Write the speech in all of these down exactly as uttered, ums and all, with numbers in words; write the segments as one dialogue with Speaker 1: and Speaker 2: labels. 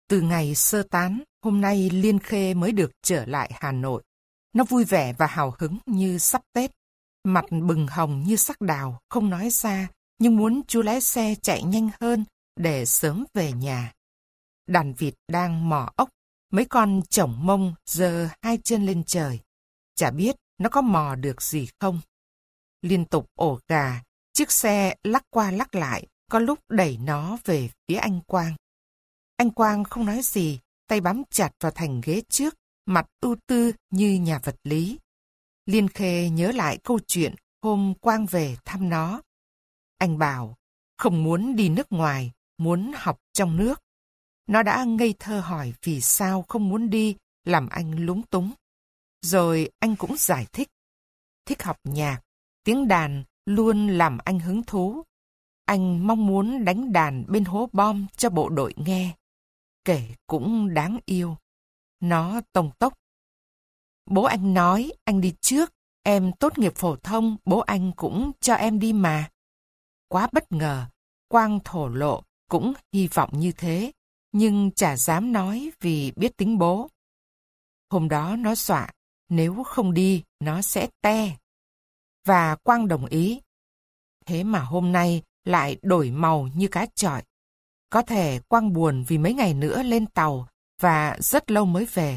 Speaker 1: Từ ngày sơ tán, hôm nay Liên Khê mới được trở lại Hà Nội. Nó vui vẻ và hào hứng như sắp Tết. Mặt bừng hồng như sắc đào, không nói ra, nhưng muốn chú lái xe chạy nhanh hơn để sớm về nhà. Đàn vịt đang mò ốc, mấy con chổng mông giơ hai chân lên trời. Chả biết nó có mò được gì không. Liên tục ổ gà, chiếc xe lắc qua lắc lại, có lúc đẩy nó về phía anh Quang. Anh Quang không nói gì, tay bám chặt vào thành ghế trước, mặt ưu tư như nhà vật lý. Liên Khê nhớ lại câu chuyện hôm Quang về thăm nó. Anh bảo, không muốn đi nước ngoài, muốn học trong nước. Nó đã ngây thơ hỏi vì sao không muốn đi, làm anh lúng túng. Rồi anh cũng giải thích. Thích học nhạc, tiếng đàn luôn làm anh hứng thú. Anh mong muốn đánh đàn bên hố bom cho bộ đội nghe. Kể cũng đáng yêu. Nó tông tốc. Bố anh nói anh đi trước, em tốt nghiệp phổ thông, bố anh cũng cho em đi mà. Quá bất ngờ, Quang thổ lộ cũng hy vọng như thế, nhưng chả dám nói vì biết tính bố. Hôm đó nó dọa, nếu không đi, nó sẽ te. Và Quang đồng ý. Thế mà hôm nay lại đổi màu như cá chọi. Có thể Quang buồn vì mấy ngày nữa lên tàu và rất lâu mới về.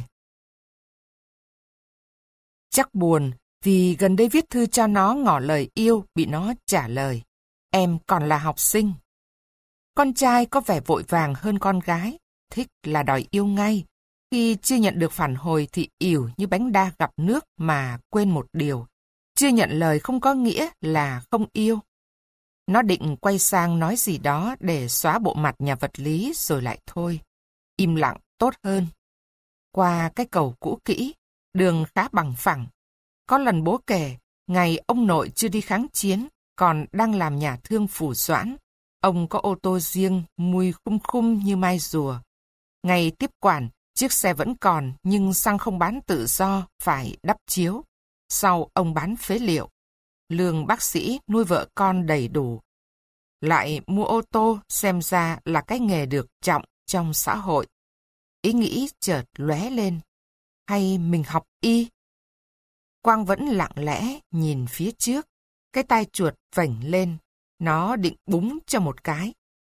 Speaker 1: Chắc buồn vì gần đây viết thư cho nó ngỏ lời yêu bị nó trả lời. Em còn là học sinh. Con trai có vẻ vội vàng hơn con gái, thích là đòi yêu ngay. Khi chưa nhận được phản hồi thì ỉu như bánh đa gặp nước mà quên một điều. Chưa nhận lời không có nghĩa là không yêu. Nó định quay sang nói gì đó để xóa bộ mặt nhà vật lý rồi lại thôi. Im lặng tốt hơn. Qua cái cầu cũ kỹ, đường khá bằng phẳng. Có lần bố kể, ngày ông nội chưa đi kháng chiến, còn đang làm nhà thương Phủ Doãn. Ông có ô tô riêng, mùi khum khum như mai rùa. Ngày tiếp quản, chiếc xe vẫn còn, nhưng xăng không bán tự do, phải đắp chiếu. Sau ông bán phế liệu. Lương bác sĩ nuôi vợ con đầy đủ. Lại mua ô tô xem ra là cái nghề được trọng trong xã hội. Ý nghĩ chợt lóe lên. Hay mình học y? Quang vẫn lặng lẽ nhìn phía trước. Cái tai chuột vểnh lên. Nó định búng cho một cái.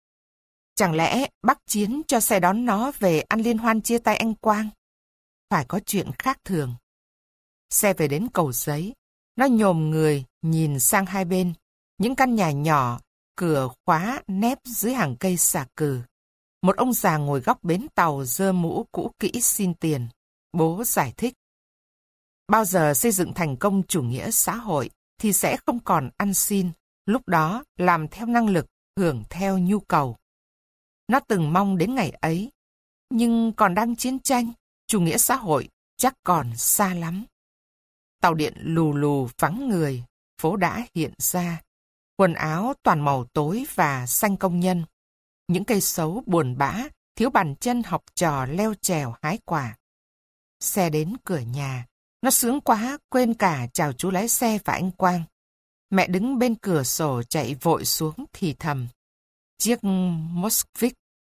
Speaker 1: Chẳng lẽ bác Chiến cho xe đón nó về ăn liên hoan chia tay anh Quang? Phải có chuyện khác thường. Xe về đến Cầu Giấy. Nó nhồm người nhìn sang hai bên. Những căn nhà nhỏ, cửa khóa nép dưới hàng cây xà cừ. Một ông già ngồi góc bến tàu giơ mũ cũ kỹ xin tiền. Bố giải thích. Bao giờ xây dựng thành công chủ nghĩa xã hội thì sẽ không còn ăn xin. Lúc đó làm theo năng lực, hưởng theo nhu cầu. Nó từng mong đến ngày ấy. Nhưng còn đang chiến tranh, chủ nghĩa xã hội chắc còn xa lắm. Tàu điện lù lù vắng người, phố đã hiện ra. Quần áo toàn màu tối và xanh công nhân. Những cây xấu buồn bã, thiếu bàn chân học trò leo trèo hái quả. Xe đến cửa nhà. Nó sướng quá, quên cả chào chú lái xe và anh Quang. Mẹ đứng bên cửa sổ chạy vội xuống thì thầm. Chiếc Moskvik.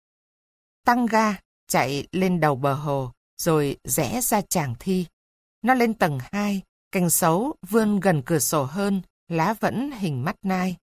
Speaker 1: Tăng ga, chạy lên đầu bờ hồ, rồi rẽ ra Tràng Thi. Nó lên tầng hai, cành xấu vươn gần cửa sổ hơn, lá vẫn hình mắt nai.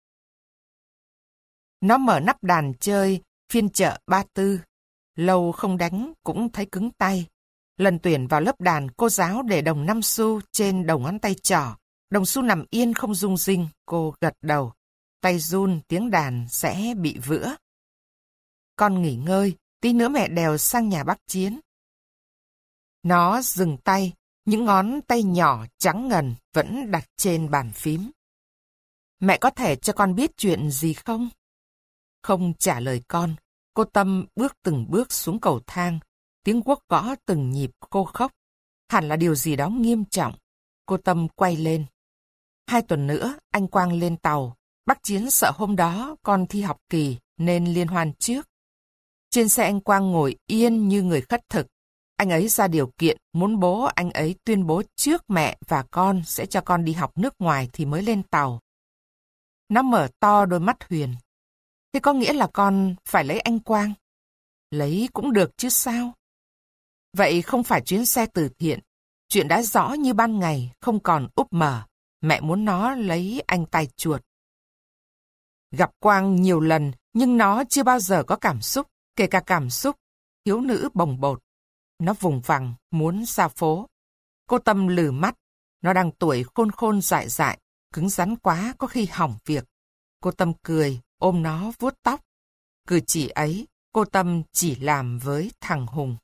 Speaker 1: Nó mở nắp đàn chơi, phiên chợ ba tư. Lâu không đánh, cũng thấy cứng tay. Lần tuyển vào lớp đàn, cô giáo để đồng năm xu trên đầu ngón tay trỏ. Đồng xu nằm yên không rung rinh, cô gật đầu. Tay run, tiếng đàn sẽ bị vữa. Con nghỉ ngơi, tí nữa mẹ đèo sang nhà bác Chiến. Nó dừng tay, những ngón tay nhỏ trắng ngần vẫn đặt trên bàn phím. Mẹ có thể cho con biết chuyện gì không? Không trả lời con, cô Tâm bước từng bước xuống cầu thang, tiếng guốc gõ từng nhịp khô khốc. Hẳn là điều gì đó nghiêm trọng. Cô Tâm quay lên. Hai tuần nữa, anh Quang lên tàu. Bác Chiến sợ hôm đó con thi học kỳ nên liên hoan trước. Trên xe anh Quang ngồi yên như người khất thực. Anh ấy ra điều kiện muốn bố anh ấy tuyên bố trước mẹ và con sẽ cho con đi học nước ngoài thì mới lên tàu. Nó mở to đôi mắt Huyền. Thế có nghĩa là con phải lấy anh Quang? lấy cũng được chứ sao. Vậy không phải chuyến xe từ thiện. Chuyện đã rõ như ban ngày, không còn úp mở. Mẹ muốn nó lấy anh tay chuột. Gặp Quang nhiều lần, nhưng nó chưa bao giờ có cảm xúc, kể cả cảm xúc thiếu nữ bồng bột. Nó vùng vằng, muốn ra phố. Cô Tâm lừ mắt. Nó đang tuổi khôn khôn dại dại, cứng rắn quá có khi hỏng việc. Cô Tâm cười, ôm nó vuốt tóc. Cử chỉ ấy, cô Tâm chỉ làm với thằng Hùng.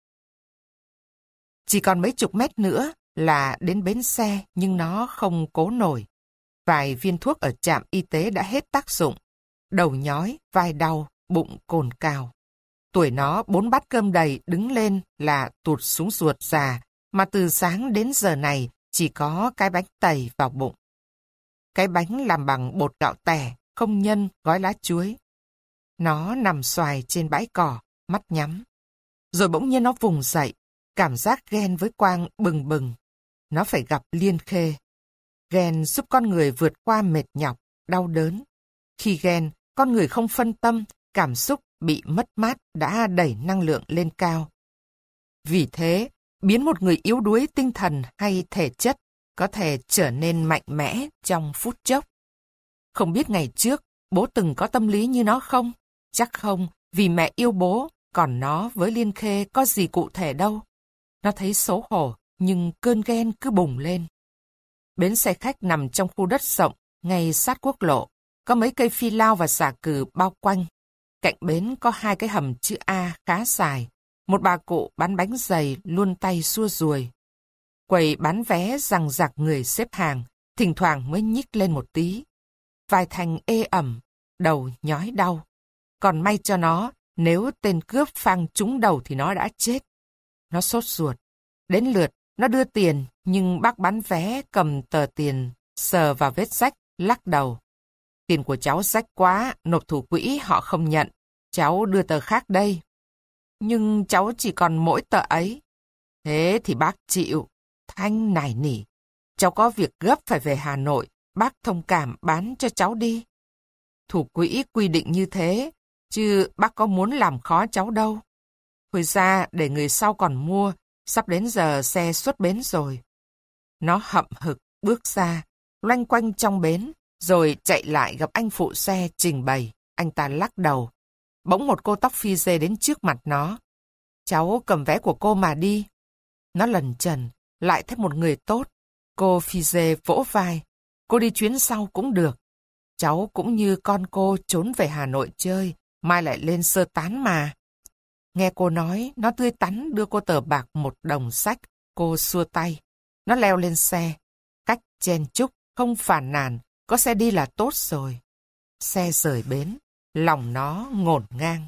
Speaker 1: Chỉ còn mấy chục mét nữa là đến bến xe, nhưng nó không cố nổi. Vài viên thuốc ở trạm y tế đã hết tác dụng. Đầu nhói, vai đau, bụng cồn cào. Tuổi nó bốn bát cơm đầy đứng lên là tụt xuống ruột già, mà từ sáng đến giờ này chỉ có cái bánh tày vào bụng. Cái bánh làm bằng bột gạo tẻ, không nhân, gói lá chuối. Nó nằm xoài trên bãi cỏ, mắt nhắm. Rồi bỗng nhiên nó vùng dậy, cảm giác ghen với Quang bừng bừng. Nó phải gặp Liên Khê. Ghen giúp con người vượt qua mệt nhọc, đau đớn. Khi ghen, con người không phân tâm, cảm xúc bị mất mát đã đẩy năng lượng lên cao. Vì thế, biến một người yếu đuối tinh thần hay thể chất có thể trở nên mạnh mẽ trong phút chốc. Không biết ngày trước, bố từng có tâm lý như nó không? Chắc không, vì mẹ yêu bố, còn nó với Liên Khê có gì cụ thể đâu. Nó thấy xấu hổ, nhưng cơn ghen cứ bùng lên. Bến xe khách nằm trong khu đất rộng, ngay sát quốc lộ. Có mấy cây phi lao và xà cừ bao quanh. Cạnh bến có hai cái hầm chữ A khá dài. Một bà cụ bán bánh dày luôn tay xua ruồi. Quầy bán vé rằng rạc người xếp hàng, thỉnh thoảng mới nhích lên một tí. Vai thành ê ẩm, đầu nhói đau. Còn may cho nó, nếu tên cướp phang trúng đầu thì nó đã chết. Nó sốt ruột. Đến lượt, nó đưa tiền, nhưng bác bán vé cầm tờ tiền, sờ vào vết rách, lắc đầu. Tiền của cháu rách quá, nộp thủ quỹ họ không nhận. Cháu đưa tờ khác đây. Nhưng cháu chỉ còn mỗi tờ ấy. Thế thì bác chịu. Thanh nài nỉ. Cháu có việc gấp phải về Hà Nội. Bác thông cảm bán cho cháu đi. Thủ quỹ quy định như thế, chứ bác có muốn làm khó cháu đâu. Thôi ra để người sau còn mua. Sắp đến giờ xe xuất bến rồi. Nó hậm hực bước ra, loanh quanh trong bến, rồi chạy lại gặp anh phụ xe trình bày. Anh ta lắc đầu. Bỗng một cô tóc phi dê đến trước mặt nó. Cháu cầm vé của cô mà đi. Nó lẩn chần, lại thấy một người tốt. Cô phi dê vỗ vai. Cô đi chuyến sau cũng được. Cháu cũng như con cô trốn về Hà Nội chơi, mai lại lên sơ tán mà. Nghe cô nói, nó tươi tắn đưa cô tờ bạc một đồng sách. Cô xua tay. Nó leo lên xe. Cách chen chúc, không phàn nàn, có xe đi là tốt rồi. Xe rời bến, lòng nó ngổn ngang.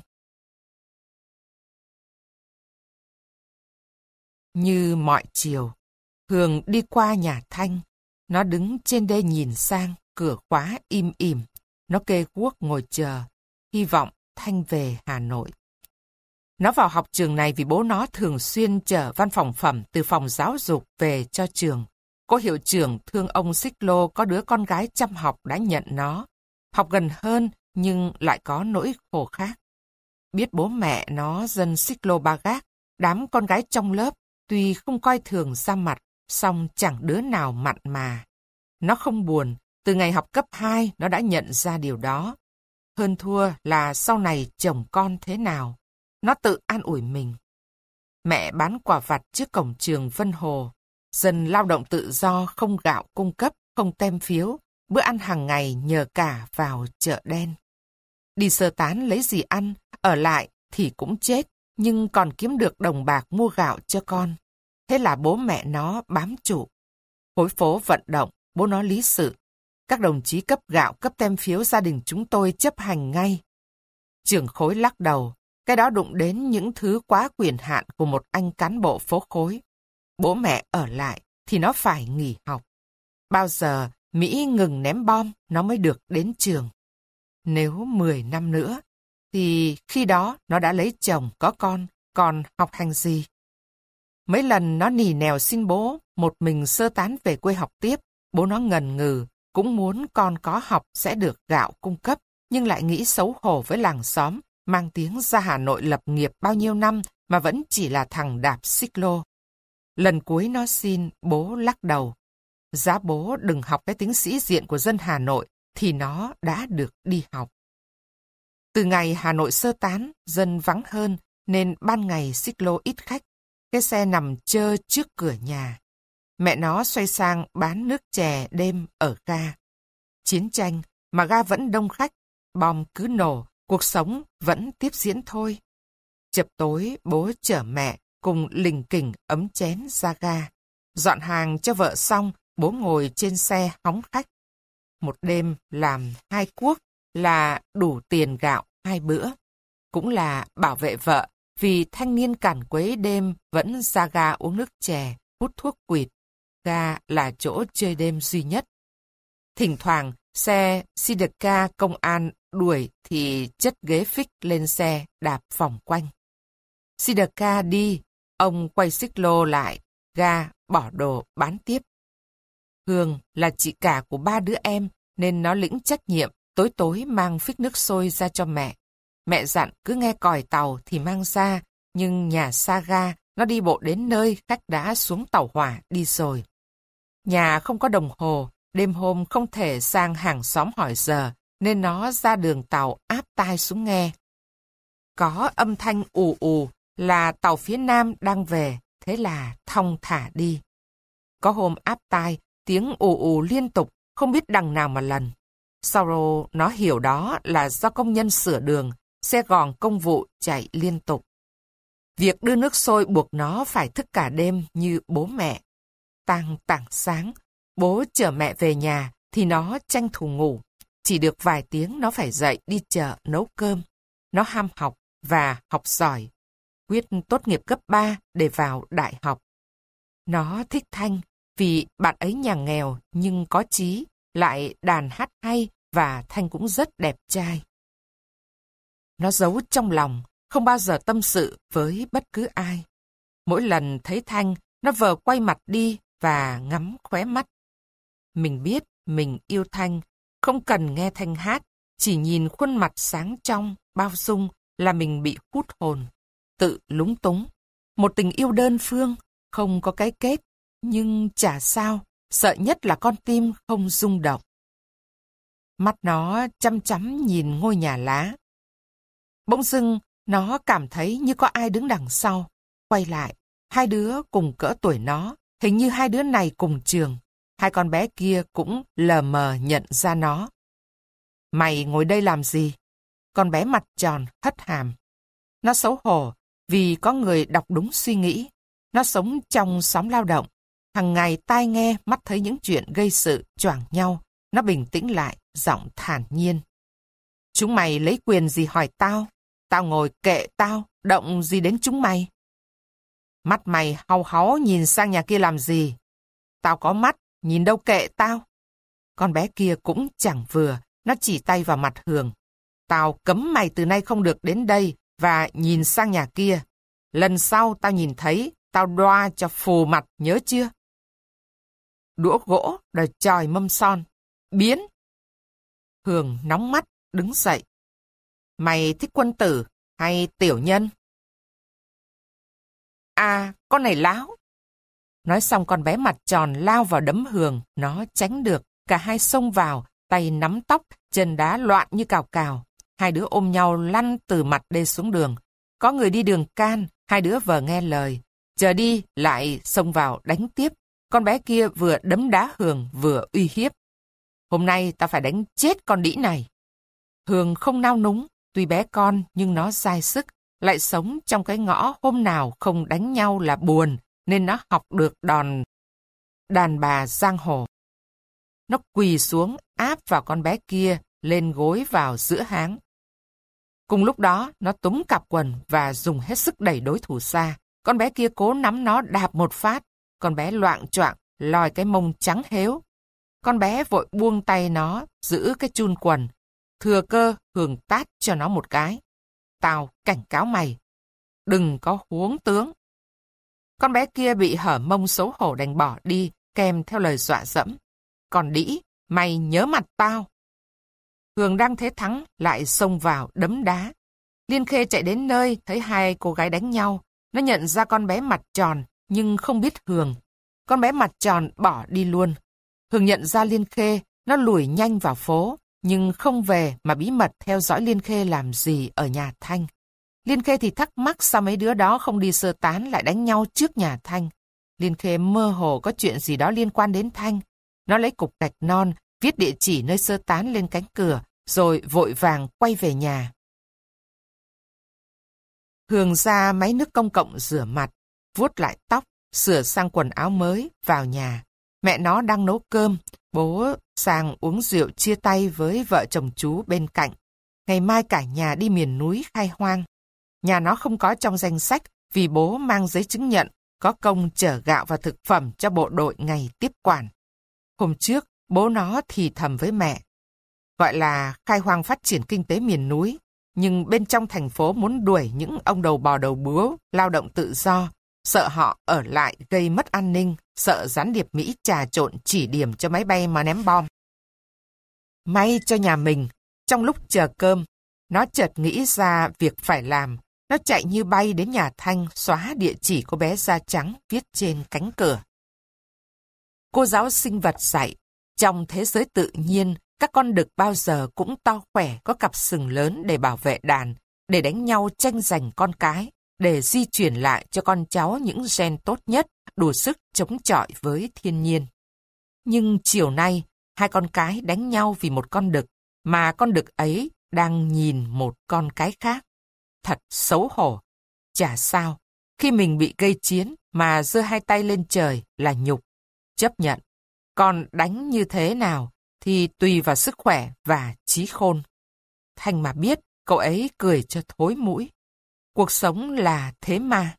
Speaker 1: Như mọi chiều, Hường đi qua nhà Thanh. Nó đứng trên đê nhìn sang, cửa khóa im ỉm. Nó kê guốc ngồi chờ, hy vọng Thanh về Hà Nội. Nó vào học trường này vì bố nó thường xuyên chở văn phòng phẩm từ phòng giáo dục về cho trường. Cô hiệu trưởng thương ông Xích Lô có đứa con gái chăm học đã nhận nó. Học gần hơn nhưng lại có nỗi khổ khác. Biết bố mẹ nó dân Xích Lô Ba Gác, đám con gái trong lớp tuy không coi thường ra mặt, song chẳng đứa nào mặn mà. Nó không buồn, từ ngày học cấp hai nó đã nhận ra điều đó. Hơn thua là sau này chồng con thế nào. Nó tự an ủi mình. Mẹ bán quả vặt trước cổng trường Vân Hồ. Dân lao động tự do không gạo cung cấp, không tem phiếu. Bữa ăn hàng ngày nhờ cả vào chợ đen. Đi sơ tán lấy gì ăn, ở lại thì cũng chết, nhưng còn kiếm được đồng bạc mua gạo cho con. Thế là bố mẹ nó bám trụ. Khối phố vận động, bố nó lý sự. Các đồng chí cấp gạo, cấp tem phiếu gia đình chúng tôi chấp hành ngay. Trưởng khối lắc đầu. Cái đó đụng đến những thứ quá quyền hạn của một anh cán bộ phố khối. Bố mẹ ở lại thì nó phải nghỉ học. Bao giờ Mỹ ngừng ném bom nó mới được đến trường. Nếu mười năm nữa thì khi đó nó đã lấy chồng có con, còn học hành gì? Mấy lần nó nỉ nèo xin bố một mình sơ tán về quê học tiếp. Bố nó ngần ngừ, cũng muốn con có học sẽ được gạo cung cấp, nhưng lại nghĩ xấu hổ với làng xóm mang tiếng ra Hà Nội lập nghiệp bao nhiêu năm mà vẫn chỉ là thằng đạp xích lô. Lần cuối nó xin, bố lắc đầu. Giá bố đừng học cái tính sĩ diện của dân Hà Nội thì nó đã được đi học. Từ ngày Hà Nội sơ tán, dân vắng hơn nên ban ngày xích lô ít khách. Cái xe nằm chơ trước cửa nhà. Mẹ nó xoay sang bán nước chè đêm ở ga. Chiến tranh mà ga vẫn đông khách, bom cứ nổ, cuộc sống vẫn tiếp diễn thôi. Chập tối bố chở mẹ cùng lình kình ấm chén ra ga. Dọn hàng cho vợ xong, bố ngồi trên xe hóng khách. Một đêm làm hai cuốc là đủ tiền gạo hai bữa. Cũng là bảo vệ vợ vì thanh niên cản quấy đêm vẫn ra ga uống nước chè, hút thuốc quỵt. Ga là chỗ chơi đêm duy nhất. Thỉnh thoảng xe Sidecar công an đuổi thì chất ghế phích lên xe đạp vòng quanh. Sidecar đi, ông quay xích lô lại, ga bỏ đồ bán tiếp. Hương là chị cả của ba đứa em nên nó lĩnh trách nhiệm tối tối mang phích nước sôi ra cho mẹ. Mẹ dặn cứ nghe còi tàu thì mang ra, nhưng nhà xa ga, nó đi bộ đến nơi khách đã xuống tàu hỏa đi rồi. Nhà không có đồng hồ, đêm hôm không thể sang hàng xóm hỏi giờ, nên nó ra đường tàu áp tai xuống nghe. Có âm thanh ù ù là tàu phía Nam đang về, thế là thong thả đi. Có hôm áp tai, tiếng ù ù liên tục, không biết đằng nào mà lần. Sau rồi nó hiểu đó là do công nhân sửa đường, xe gòn công vụ chạy liên tục. Việc đưa nước sôi buộc nó phải thức cả đêm như bố mẹ. Tang tảng sáng, bố chở mẹ về nhà thì nó tranh thủ ngủ. Chỉ được vài tiếng nó phải dậy đi chợ nấu cơm. Nó ham học và học giỏi. Quyết tốt nghiệp cấp ba để vào đại học. Nó thích Thanh vì bạn ấy nhà nghèo nhưng có chí, lại đàn hát hay và Thanh cũng rất đẹp trai. Nó giấu trong lòng, không bao giờ tâm sự với bất cứ ai. Mỗi lần thấy Thanh, nó vờ quay mặt đi và ngắm khóe mắt. Mình biết mình yêu Thanh, không cần nghe Thanh hát, chỉ nhìn khuôn mặt sáng trong, bao dung là mình bị hút hồn, tự lúng túng. Một tình yêu đơn phương, không có cái kết, nhưng chả sao, sợ nhất là con tim không rung động. Mắt nó chăm chăm nhìn ngôi nhà lá. Bỗng dưng, nó cảm thấy như có ai đứng đằng sau. Quay lại, hai đứa cùng cỡ tuổi nó, hình như hai đứa này cùng trường. Hai con bé kia cũng lờ mờ nhận ra nó. Mày ngồi đây làm gì? Con bé mặt tròn, hất hàm. Nó xấu hổ vì có người đọc đúng suy nghĩ. Nó sống trong xóm lao động. Hằng ngày tai nghe, mắt thấy những chuyện gây sự choảng nhau. Nó bình tĩnh lại, giọng thản nhiên. Chúng mày lấy quyền gì hỏi tao? Tao ngồi kệ tao, động gì đến chúng mày? Mắt mày hau háu nhìn sang nhà kia làm gì? Tao có mắt, nhìn đâu kệ tao. Con bé kia cũng chẳng vừa, nó chỉ tay vào mặt Hường. Tao cấm mày từ nay không được đến đây và nhìn sang nhà kia. Lần sau tao nhìn thấy, tao đoa cho phù mặt, nhớ chưa? Đũa gỗ đòi chòi mâm son. Biến! Hường nóng mắt, đứng dậy. Mày thích quân tử hay tiểu nhân? À, con này láo. Nói xong con bé mặt tròn lao vào đấm Hường, nó tránh được. Cả hai xông vào, tay nắm tóc, chân đá loạn như cào cào. Hai đứa ôm nhau lăn từ mặt đê xuống đường. Có người đi đường can, hai đứa vờ nghe lời. Chờ đi, lại xông vào đánh tiếp. Con bé kia vừa đấm đá Hường vừa uy hiếp. Hôm nay tao phải đánh chết con đĩ này. Hường không nao núng, tuy bé con nhưng nó dai sức, lại sống trong cái ngõ hôm nào không đánh nhau là buồn, nên nó học được đòn đàn bà giang hồ. Nó quỳ xuống áp vào con bé kia, lên gối vào giữa háng. Cùng lúc đó, nó túm cặp quần và dùng hết sức đẩy đối thủ xa. Con bé kia cố nắm nó đạp một phát. Con bé loạng choạng lòi cái mông trắng héo. Con bé vội buông tay nó, giữ cái chun quần. Thừa cơ Hường tát cho nó một cái. Tao cảnh cáo mày. Đừng có huống tướng. Con bé kia bị hở mông xấu hổ đành bỏ đi, kèm theo lời dọa dẫm. Còn đĩ, mày nhớ mặt tao. Hường đang thế thắng, lại xông vào đấm đá. Liên Khê chạy đến nơi, thấy hai cô gái đánh nhau. Nó nhận ra con bé mặt tròn, nhưng không biết Hường. Con bé mặt tròn bỏ đi luôn. Hường nhận ra Liên Khê, nó lủi nhanh vào phố, nhưng không về mà bí mật theo dõi Liên Khê làm gì ở nhà Thanh. Liên Khê thì thắc mắc sao mấy đứa đó không đi sơ tán lại đánh nhau trước nhà Thanh. Liên Khê mơ hồ có chuyện gì đó liên quan đến Thanh. Nó lấy cục gạch non, viết địa chỉ nơi sơ tán lên cánh cửa, rồi vội vàng quay về nhà. Hường ra máy nước công cộng rửa mặt, vuốt lại tóc, sửa sang quần áo mới, vào nhà. Mẹ nó đang nấu cơm, bố sang uống rượu chia tay với vợ chồng chú bên cạnh. Ngày mai cả nhà đi miền núi khai hoang. Nhà nó không có trong danh sách vì bố mang giấy chứng nhận, có công chở gạo và thực phẩm cho bộ đội ngày tiếp quản. Hôm trước, bố nó thì thầm với mẹ. Gọi là khai hoang phát triển kinh tế miền núi, nhưng bên trong thành phố muốn đuổi những ông đầu bò đầu bướu, lao động tự do, sợ họ ở lại gây mất an ninh, sợ gián điệp Mỹ trà trộn chỉ điểm cho máy bay mà ném bom. May cho nhà mình, trong lúc chờ cơm, nó chợt nghĩ ra việc phải làm. Nó chạy như bay đến nhà Thanh xóa địa chỉ cô bé da trắng viết trên cánh cửa. Cô giáo sinh vật dạy, trong thế giới tự nhiên, các con đực bao giờ cũng to khỏe, có cặp sừng lớn để bảo vệ đàn, để đánh nhau tranh giành con cái, để di truyền lại cho con cháu những gen tốt nhất, đủ sức chống chọi với thiên nhiên. Nhưng chiều nay, hai con cái đánh nhau vì một con đực, mà con đực ấy đang nhìn một con cái khác. Thật xấu hổ. Chả sao, khi mình bị gây chiến mà giơ hai tay lên trời là nhục. Chấp nhận. Còn đánh như thế nào thì tùy vào sức khỏe và trí khôn. Thanh mà biết, cậu ấy cười cho thối mũi. Cuộc sống là thế mà.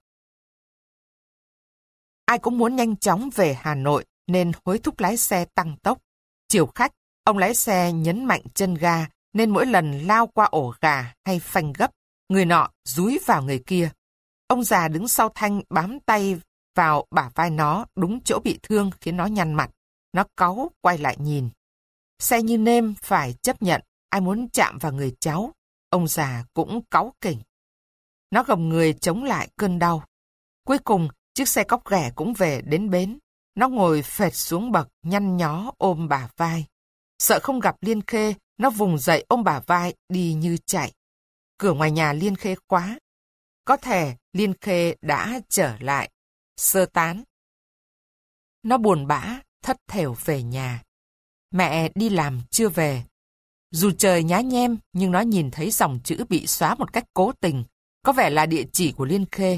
Speaker 1: Ai cũng muốn nhanh chóng về Hà Nội nên hối thúc lái xe tăng tốc. Chiều khách, ông lái xe nhấn mạnh chân ga nên mỗi lần lao qua ổ gà hay phanh gấp, người nọ dúi vào người kia. Ông già đứng sau Thanh bám tay vào bả vai nó, đúng chỗ bị thương khiến nó nhăn mặt. Nó cáu quay lại nhìn. Xe như nêm phải chấp nhận, ai muốn chạm vào người cháu. Ông già cũng cáu kỉnh. Nó gồng người chống lại cơn đau. Cuối cùng, chiếc xe cóc ghẻ cũng về đến bến. Nó ngồi phệt xuống bậc, nhăn nhó ôm bả vai. Sợ không gặp Liên Khê, nó vùng dậy ôm bả vai đi như chạy. Cửa ngoài nhà Liên Khê khóa. Có thể Liên Khê đã trở lại, sơ tán. Nó buồn bã, thất thểu về nhà. Mẹ đi làm chưa về. Dù trời nhá nhem, nhưng nó nhìn thấy dòng chữ bị xóa một cách cố tình, có vẻ là địa chỉ của Liên Khê.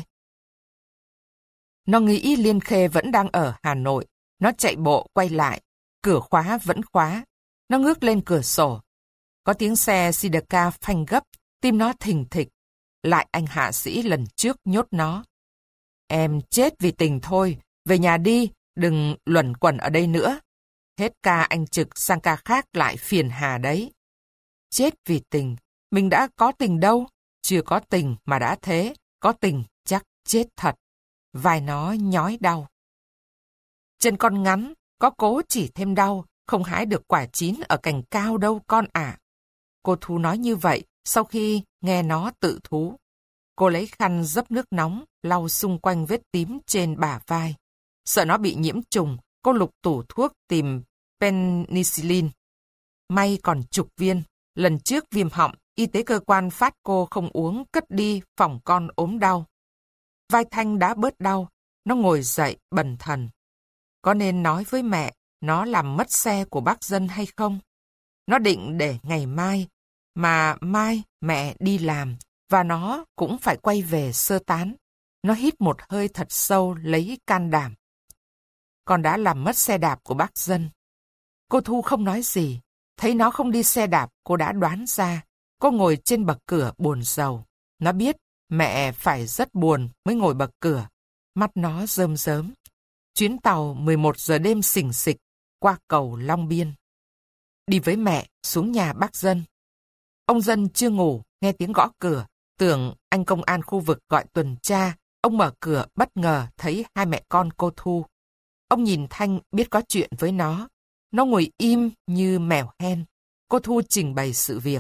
Speaker 1: Nó nghĩ Liên Khê vẫn đang ở Hà Nội. Nó chạy bộ quay lại, cửa khóa vẫn khóa. Nó ngước lên cửa sổ. Có tiếng xe Sidecar phanh gấp, tim nó thình thịch. Lại anh hạ sĩ lần trước nhốt nó. Em chết vì tình thôi, về nhà đi, đừng luẩn quẩn ở đây nữa. Hết ca anh trực sang ca khác lại phiền hà đấy. Chết vì tình, mình đã có tình đâu, chưa có tình mà đã thế, có tình chắc chết thật. Vai nó nhói đau. Chân con ngắn, có cố chỉ thêm đau, không hái được quả chín ở cành cao đâu con ạ. Cô Thu nói như vậy sau khi nghe nó tự thú. Cô lấy khăn dấp nước nóng, lau xung quanh vết tím trên bả vai. Sợ nó bị nhiễm trùng, cô lục tủ thuốc tìm penicillin. May còn chục viên. Lần trước viêm họng, y tế cơ quan phát cô không uống, cất đi phòng con ốm đau. Vai Thanh đã bớt đau, nó ngồi dậy bần thần. Có nên nói với mẹ nó làm mất xe của bác Dân hay không? Nó định để ngày mai, mà mai mẹ đi làm, và nó cũng phải quay về sơ tán. Nó hít một hơi thật sâu lấy can đảm. Con đã làm mất xe đạp của bác Dân. Cô Thu không nói gì. Thấy nó không đi xe đạp, cô đã đoán ra. Cô ngồi trên bậc cửa buồn rầu. Nó biết mẹ phải rất buồn mới ngồi bậc cửa. Mắt nó rơm rớm. Chuyến tàu mười một giờ đêm xình xịch qua cầu Long Biên. Đi với mẹ xuống nhà bác Dân. Ông Dân chưa ngủ, nghe tiếng gõ cửa. Tưởng anh công an khu vực gọi tuần tra. Ông mở cửa bất ngờ thấy hai mẹ con cô Thu. Ông nhìn Thanh biết có chuyện với nó. Nó ngồi im như mèo hen. Cô Thu trình bày sự việc.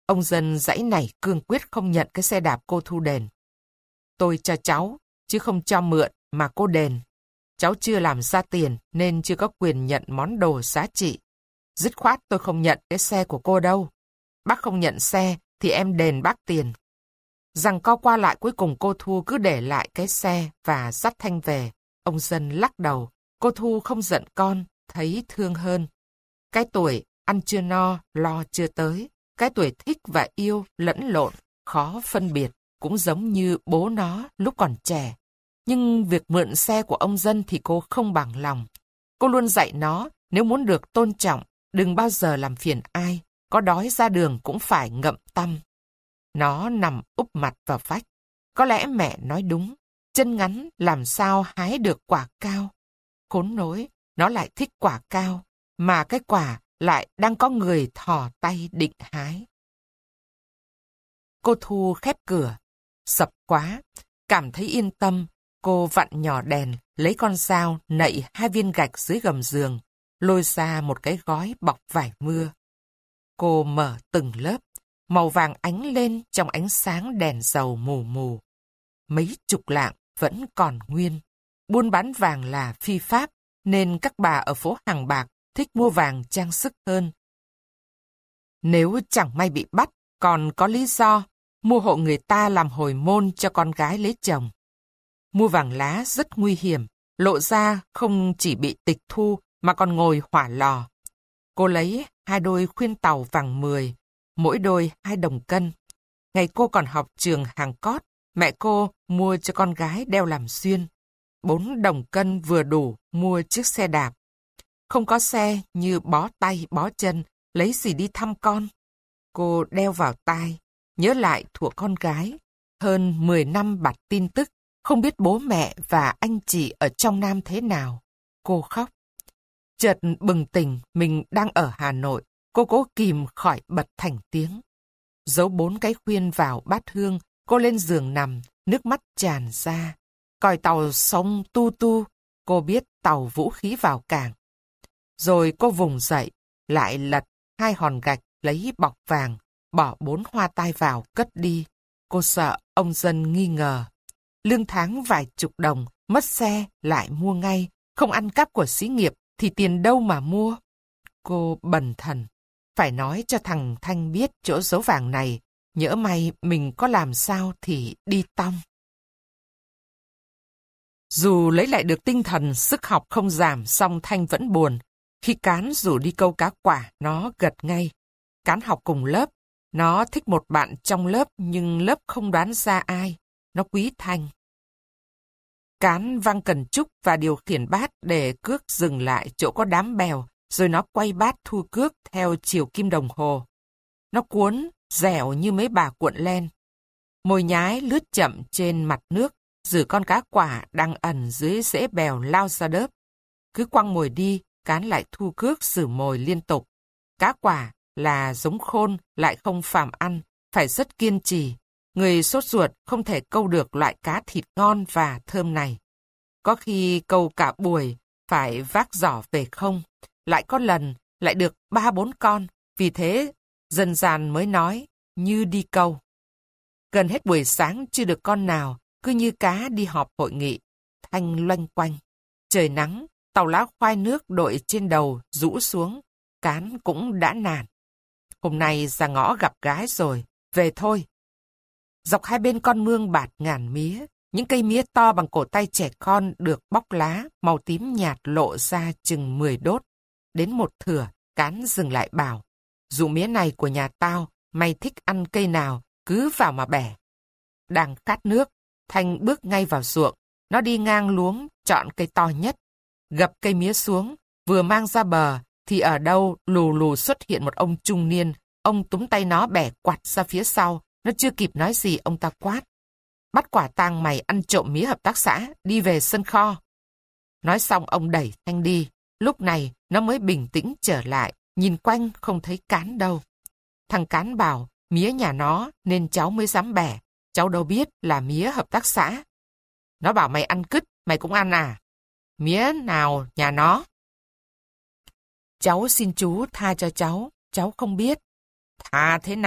Speaker 1: Ông dân dãy này cương quyết không nhận cái xe đạp cô thu đền. Tôi cho cháu, chứ không cho mượn mà cô đền. Cháu chưa làm ra tiền nên chưa có quyền nhận món đồ giá trị. Dứt khoát tôi không nhận cái xe của cô đâu. Bác không nhận xe thì em đền bác tiền. Rằng co qua lại cuối cùng cô Thu cứ để lại cái xe và dắt Thanh về. Ông dân lắc đầu. Cô Thu không giận con, thấy thương hơn. Cái tuổi ăn chưa no, lo chưa tới. Cái tuổi thích và yêu lẫn lộn, khó phân biệt, cũng giống như bố nó lúc còn trẻ. Nhưng việc mượn xe của ông dân thì cô không bằng lòng. Cô luôn dạy nó, nếu muốn được tôn trọng, đừng bao giờ làm phiền ai, có đói ra đường cũng phải ngậm tăm. Nó nằm úp mặt vào vách. Có lẽ mẹ nói đúng, chân ngắn làm sao hái được quả cao. Khốn nỗi, nó lại thích quả cao, mà cái quả lại đang có người thò tay định hái. Cô Thu khép cửa, sập quá, cảm thấy yên tâm. Cô vặn nhỏ đèn, lấy con dao nạy hai viên gạch dưới gầm giường, lôi ra một cái gói bọc vải mưa. Cô mở từng lớp, màu vàng ánh lên trong ánh sáng đèn dầu mù mù. Mấy chục lạng vẫn còn nguyên. Buôn bán vàng là phi pháp, nên các bà ở phố Hàng Bạc thích mua vàng trang sức hơn. Nếu chẳng may bị bắt, còn có lý do, mua hộ người ta làm hồi môn cho con gái lấy chồng. Mua vàng lá rất nguy hiểm, lộ ra không chỉ bị tịch thu mà còn ngồi hỏa lò. Cô lấy hai đôi khuyên tàu vàng mười, mỗi đôi hai đồng cân. Ngày cô còn học trường Hàng Cót, mẹ cô mua cho con gái đeo làm xuyên. Bốn đồng cân vừa đủ mua chiếc xe đạp. Không có xe như bó tay bó chân, lấy gì đi thăm con. Cô đeo vào tai, nhớ lại thuở con gái. Hơn mười năm bặt tin tức, không biết bố mẹ và anh chị ở trong Nam thế nào. Cô khóc. Chợt bừng tỉnh mình đang ở Hà Nội, cô cố kìm khỏi bật thành tiếng. Giấu bốn cái khuyên vào bát hương, cô lên giường nằm, nước mắt tràn ra. Còi tàu sông tu tu, cô biết tàu vũ khí vào cảng. Rồi cô vùng dậy, lại lật hai hòn gạch lấy bọc vàng, bỏ bốn hoa tai vào cất đi. Cô sợ ông dân nghi ngờ. Lương tháng vài chục đồng, mất xe lại mua ngay, không ăn cắp của xí nghiệp thì tiền đâu mà mua. Cô bần thần, phải nói cho thằng Thanh biết chỗ giấu vàng này, nhỡ may mình có làm sao thì đi tong. Dù lấy lại được tinh thần, sức học không giảm, song Thanh vẫn buồn. Khi Cán rủ đi câu cá quả, nó gật ngay. Cán học cùng lớp, nó thích một bạn trong lớp nhưng lớp không đoán ra ai. Nó quý Thanh. Cán văng cần trúc và điều khiển bát để cước dừng lại chỗ có đám bèo, rồi nó quay bát thu cước theo chiều kim đồng hồ. Nó cuốn, dẻo như mấy bà cuộn len. Mồi nhái lướt chậm trên mặt nước, giữ con cá quả đang ẩn dưới rễ bèo lao ra đớp. Cứ quăng mồi đi, Cán lại thu cước xử mồi liên tục. Cá quả là giống khôn lại không phàm ăn, phải rất kiên trì. Người sốt ruột không thể câu được loại cá thịt ngon và thơm này. Có khi câu cả buổi, phải vác giỏ về không. Lại có lần, lại được ba bốn con, vì thế dần dàn mới nói, như đi câu. Gần hết buổi sáng chưa được con nào, cứ như cá đi họp hội nghị. Thanh loanh quanh. Trời nắng, tàu lá khoai nước đội trên đầu rũ xuống, Cán cũng đã nản. Hôm nay ra ngõ gặp gái rồi, về thôi. Dọc hai bên con mương bạt ngàn mía, những cây mía to bằng cổ tay trẻ con được bóc lá, màu tím nhạt lộ ra chừng mười đốt. Đến một thửa, Cán dừng lại bảo, dù mía này của nhà tao, mày thích ăn cây nào, cứ vào mà bẻ. Đang khát nước, Thanh bước ngay vào ruộng, nó đi ngang luống, chọn cây to nhất. Gập cây mía xuống, vừa mang ra bờ, thì ở đâu lù lù xuất hiện một ông trung niên, ông túm tay nó bẻ quạt ra phía sau, nó chưa kịp nói gì ông ta quát. Bắt quả tang mày ăn trộm mía hợp tác xã, đi về sân kho. Nói xong ông đẩy Thanh đi, lúc này nó mới bình tĩnh trở lại, nhìn quanh không thấy Cán đâu. Thằng Cán bảo, mía nhà nó nên cháu mới dám bẻ, cháu đâu biết là mía hợp tác xã. Nó bảo mày ăn cứt, mày cũng ăn à? Mía nào nhà nó? Cháu xin chú tha cho cháu, cháu không biết. Tha thế nào?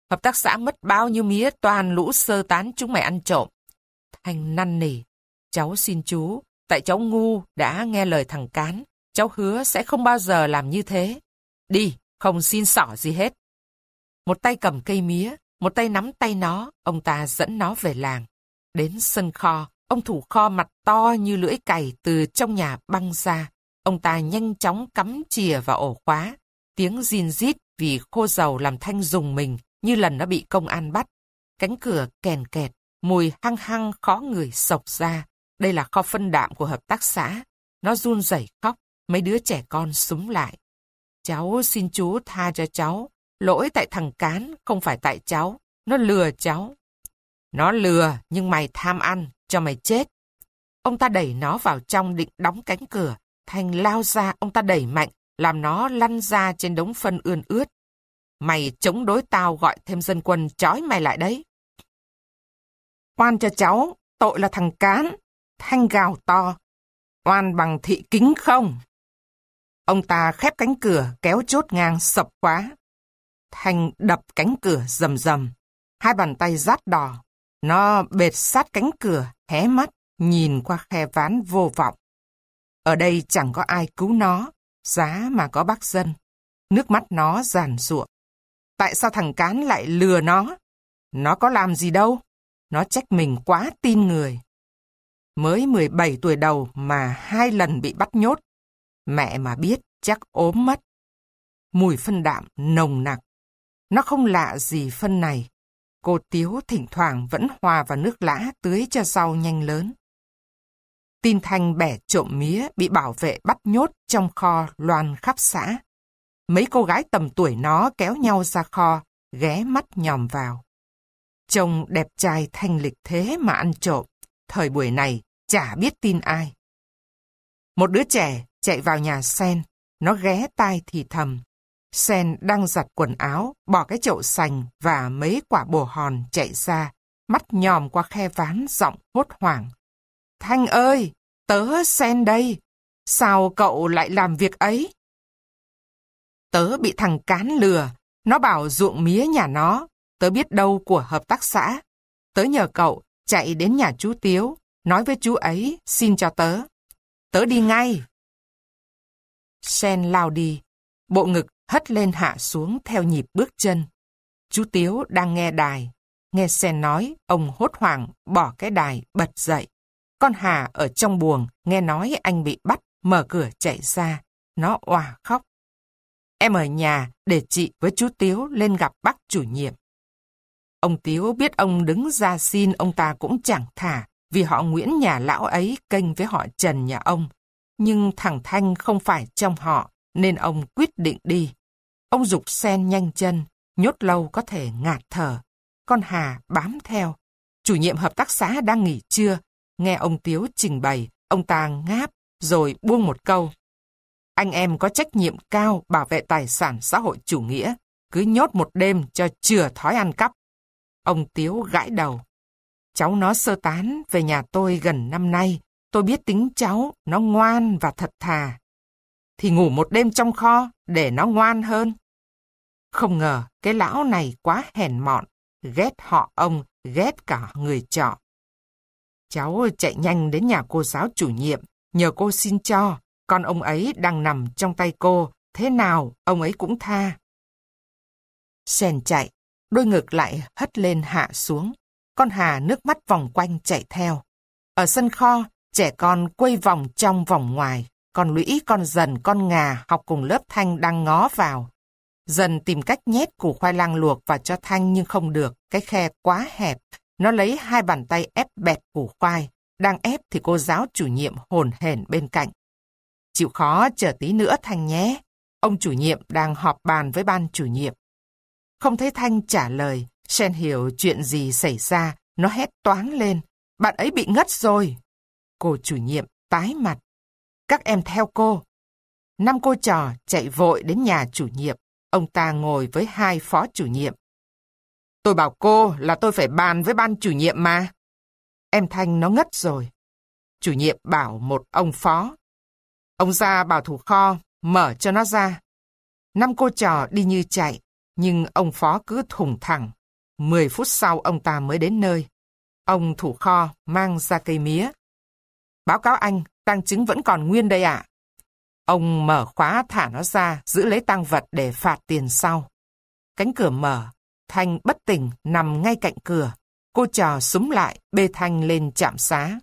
Speaker 1: Hợp tác xã mất bao nhiêu mía, toàn lũ sơ tán chúng mày ăn trộm. Thanh năn nỉ. Cháu xin chú, tại cháu ngu đã nghe lời thằng Cán. Cháu hứa sẽ không bao giờ làm như thế. Đi, không xin xỏ gì hết. Một tay cầm cây mía, một tay nắm tay nó, ông ta dẫn nó về làng. Đến sân kho, ông thủ kho mặt to như lưỡi cày từ trong nhà băng ra. Ông ta nhanh chóng cắm chìa vào ổ khóa. Tiếng rin rít vì khô dầu làm Thanh rùng mình như lần nó bị công an bắt. Cánh cửa kèn kẹt, mùi hăng hăng khó người xộc ra. Đây là kho phân đạm của hợp tác xã. Nó run rẩy khóc, mấy đứa trẻ con xúm lại. Cháu xin chú tha cho cháu. Lỗi tại thằng Cán, không phải tại cháu. Nó lừa cháu. Nó lừa, nhưng mày tham ăn, cho mày chết. Ông ta đẩy nó vào trong định đóng cánh cửa. Thanh lao ra, ông ta đẩy mạnh, làm nó lăn ra trên đống phân ươn ướt. Mày chống đối tao, gọi thêm dân quân trói mày lại đấy. Oan cho cháu, tội là thằng Cán. Thanh gào to. Oan bằng thị kính không? Ông ta khép cánh cửa, kéo chốt ngang sập khóa. Thanh đập cánh cửa rầm rầm. Hai bàn tay rát đỏ. Nó bệt sát cánh cửa, hé mắt, nhìn qua khe ván vô vọng. Ở đây chẳng có ai cứu nó, giá mà có bác dân. Nước mắt nó giàn giụa. Tại sao thằng Cán lại lừa nó? Nó có làm gì đâu. Nó trách mình quá tin người. Mới mười bảy tuổi đầu mà hai lần bị bắt nhốt. Mẹ mà biết chắc ốm mất. Mùi phân đạm nồng nặc. Nó không lạ gì phân này. Cô Tiếu thỉnh thoảng vẫn hòa vào nước lã tưới cho rau nhanh lớn. Tin Thanh bẻ trộm mía bị bảo vệ bắt nhốt trong kho loan khắp xã. Mấy cô gái tầm tuổi nó kéo nhau ra kho, ghé mắt nhòm vào. Trông đẹp trai thanh lịch thế mà ăn trộm. Thời buổi này chả biết tin ai. Một đứa trẻ chạy vào nhà Sen. Nó ghé tai thì thầm. Sen đang giặt quần áo, bỏ cái chậu sành và mấy quả bồ hòn chạy ra, mắt nhòm qua khe ván giọng hốt hoảng. Thanh ơi, tớ Sen đây. Sao cậu lại làm việc ấy? Tớ bị thằng Cán lừa. Nó bảo ruộng mía nhà nó. Tớ biết đâu của hợp tác xã. Tớ nhờ cậu chạy đến nhà chú Tiếu, nói với chú ấy xin cho tớ. Tớ đi ngay. Sen lao đi. Bộ ngực hất lên hạ xuống theo nhịp bước chân. Chú Tiếu đang nghe đài. Nghe Sen nói, ông hốt hoảng bỏ cái đài bật dậy. Con Hà ở trong buồng nghe nói anh bị bắt, mở cửa chạy ra. Nó òa khóc. Em ở nhà để chị với chú Tiếu lên gặp bác chủ nhiệm. Ông Tiếu biết ông đứng ra xin ông ta cũng chẳng thả, vì họ Nguyễn nhà lão ấy kênh với họ Trần nhà ông. Nhưng thằng Thanh không phải trong họ, nên ông quyết định đi. Ông giục Sen nhanh chân, nhốt lâu có thể ngạt thở. Con Hà bám theo. Chủ nhiệm hợp tác xã đang nghỉ trưa. Nghe ông Tiếu trình bày, ông ta ngáp rồi buông một câu. Anh em có trách nhiệm cao bảo vệ tài sản xã hội chủ nghĩa, cứ nhốt một đêm cho chừa thói ăn cắp. Ông Tiếu gãi đầu. Cháu nó sơ tán về nhà tôi gần năm nay. Tôi biết tính cháu, nó ngoan và thật thà. Thì ngủ một đêm trong kho để nó ngoan hơn. Không ngờ cái lão này quá hèn mọn, ghét họ ông, ghét cả người trọ. Cháu chạy nhanh đến nhà cô giáo chủ nhiệm, nhờ cô xin cho. Con ông ấy đang nằm trong tay cô, thế nào ông ấy cũng tha. Sen chạy, đôi ngực lại hất lên hạ xuống. Con Hà nước mắt vòng quanh chạy theo. Ở sân kho, trẻ con quây vòng trong vòng ngoài. Con Lũy, con Dần, con Ngà học cùng lớp Thanh đang ngó vào. Dần tìm cách nhét củ khoai lang luộc vào cho Thanh nhưng không được, cái khe quá hẹp. Nó lấy hai bàn tay ép bẹt củ khoai. Đang ép thì cô giáo chủ nhiệm hồn hển bên cạnh. Chịu khó chờ tí nữa Thanh nhé. Ông chủ nhiệm đang họp bàn với ban chủ nhiệm. Không thấy Thanh trả lời, Sen hiểu chuyện gì xảy ra, nó hét toáng lên. Bạn ấy bị ngất rồi. Cô chủ nhiệm tái mặt. Các em theo cô. Năm cô trò chạy vội đến nhà chủ nhiệm. Ông ta ngồi với hai phó chủ nhiệm. Tôi bảo cô là tôi phải bàn với ban chủ nhiệm mà. Em Thanh nó ngất rồi. Chủ nhiệm bảo một ông phó. Ông ra bảo thủ kho, mở cho nó ra. Năm cô trò đi như chạy, nhưng ông phó cứ thùng thẳng. Mười phút sau ông ta mới đến nơi. Ông thủ kho mang ra cây mía. Báo cáo anh, tang chứng vẫn còn nguyên đây ạ. Ông mở khóa thả nó ra, giữ lấy tang vật để phạt tiền sau. Cánh cửa mở, Thanh bất tỉnh nằm ngay cạnh cửa. Cô trò súng lại, bê Thanh lên trạm xá.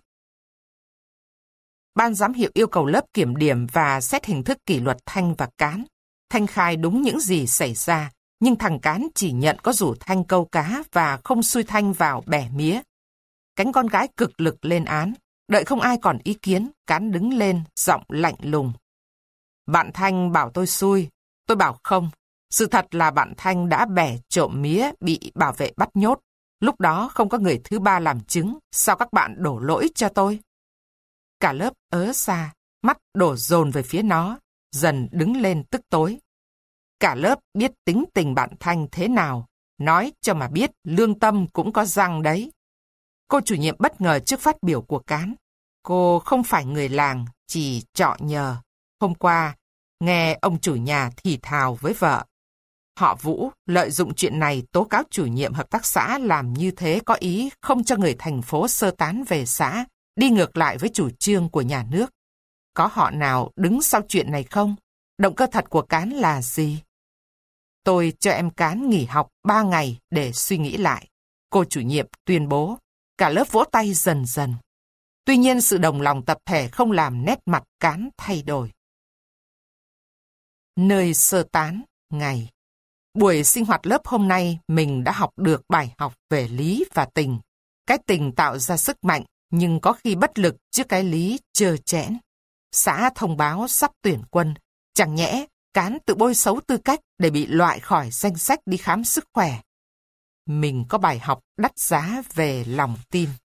Speaker 1: Ban giám hiệu yêu cầu lớp kiểm điểm và xét hình thức kỷ luật Thanh và Cán. Thanh khai đúng những gì xảy ra, nhưng thằng Cán chỉ nhận có rủ Thanh câu cá và không xui Thanh vào bẻ mía. Cánh con gái cực lực lên án. Đợi không ai còn ý kiến, Cán đứng lên, giọng lạnh lùng. Bạn Thanh bảo tôi xui, tôi bảo không. Sự thật là bạn Thanh đã bẻ trộm mía bị bảo vệ bắt nhốt. Lúc đó không có người thứ ba làm chứng, sao các bạn đổ lỗi cho tôi? Cả lớp ớ ra, mắt đổ dồn về phía nó, dần đứng lên tức tối. Cả lớp biết tính tình bạn Thanh thế nào, nói cho mà biết lương tâm cũng có răng đấy. Cô chủ nhiệm bất ngờ trước phát biểu của Cán. Cô không phải người làng, chỉ trọ nhờ. Hôm qua, nghe ông chủ nhà thì thào với vợ. Họ Vũ lợi dụng chuyện này tố cáo chủ nhiệm hợp tác xã làm như thế có ý không cho người thành phố sơ tán về xã, đi ngược lại với chủ trương của nhà nước. Có họ nào đứng sau chuyện này không? Động cơ thật của Cán là gì? Tôi cho em Cán nghỉ học ba ngày để suy nghĩ lại. Cô chủ nhiệm tuyên bố. Cả lớp vỗ tay dần dần. Tuy nhiên sự đồng lòng tập thể không làm nét mặt Cán thay đổi. Nơi sơ tán, ngày. Buổi sinh hoạt lớp hôm nay mình đã học được bài học về lý và tình. Cái tình tạo ra sức mạnh, nhưng có khi bất lực trước cái lý trơ trẽn. Xã thông báo sắp tuyển quân. Chẳng nhẽ Cán tự bôi xấu tư cách để bị loại khỏi danh sách đi khám sức khỏe. Mình có bài học đắt giá về lòng tin.